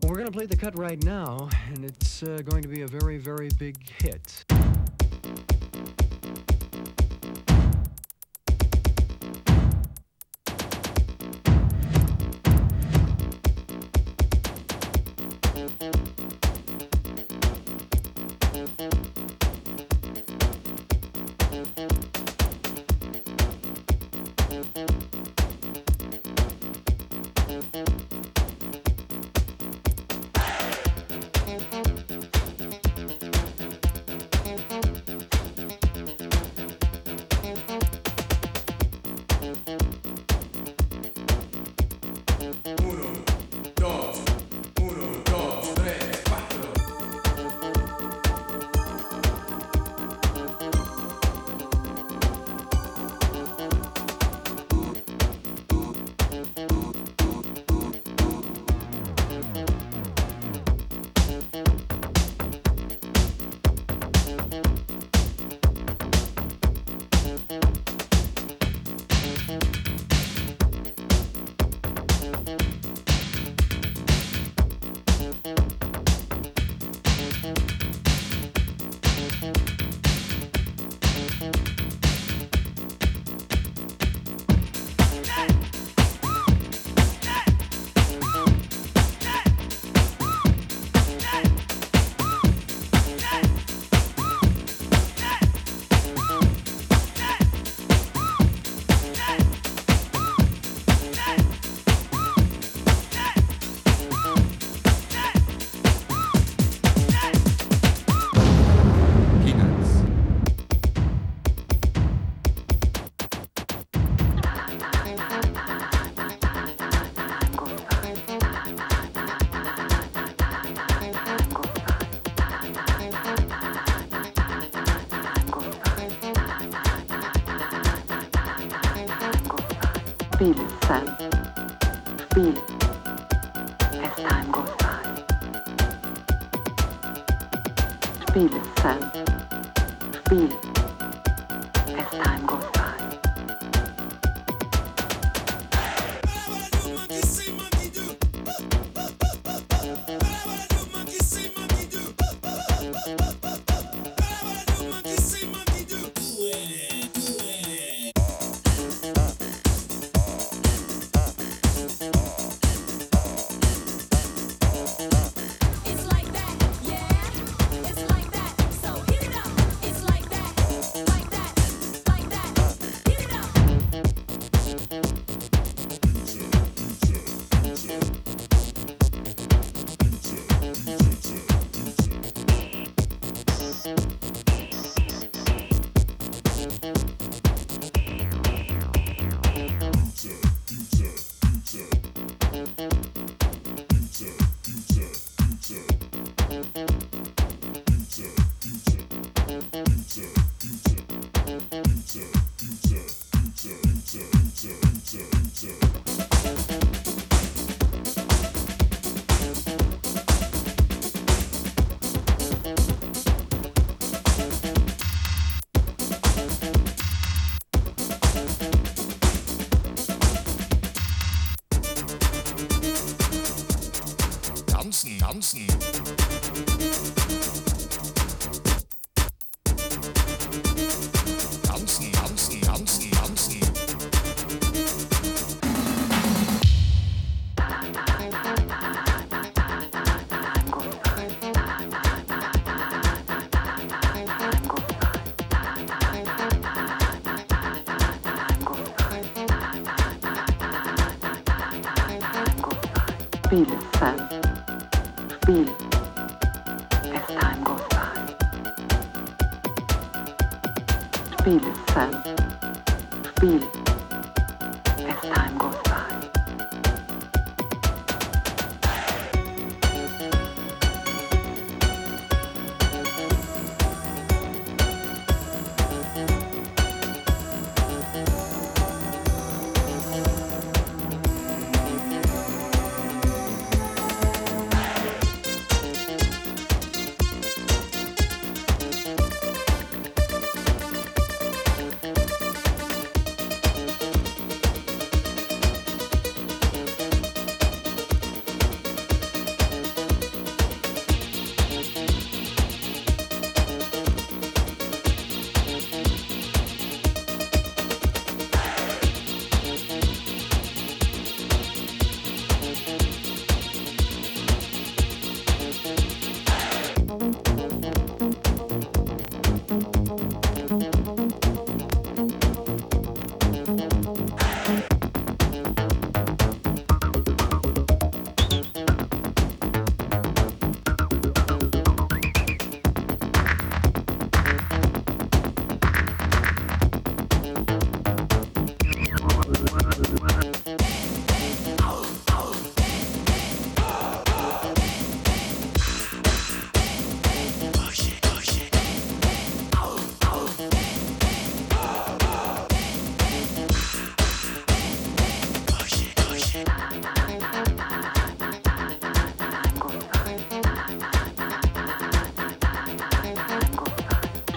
Well, we're going to play the cut right now, and it's going to be a very, very big hit. Feel it, Sam. Feel it as time goes by. Feel it, Sam. Feel it as time goes by. Tanzen. Feel it, Sam. Feel it as time goes by. Feel it, Sam. Feel it as time goes by.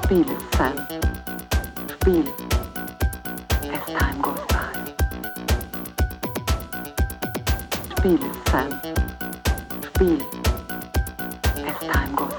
Spiel es, Sam. Spiel, as time goes by. Spiel es, Sam. Spiel, as time goes by.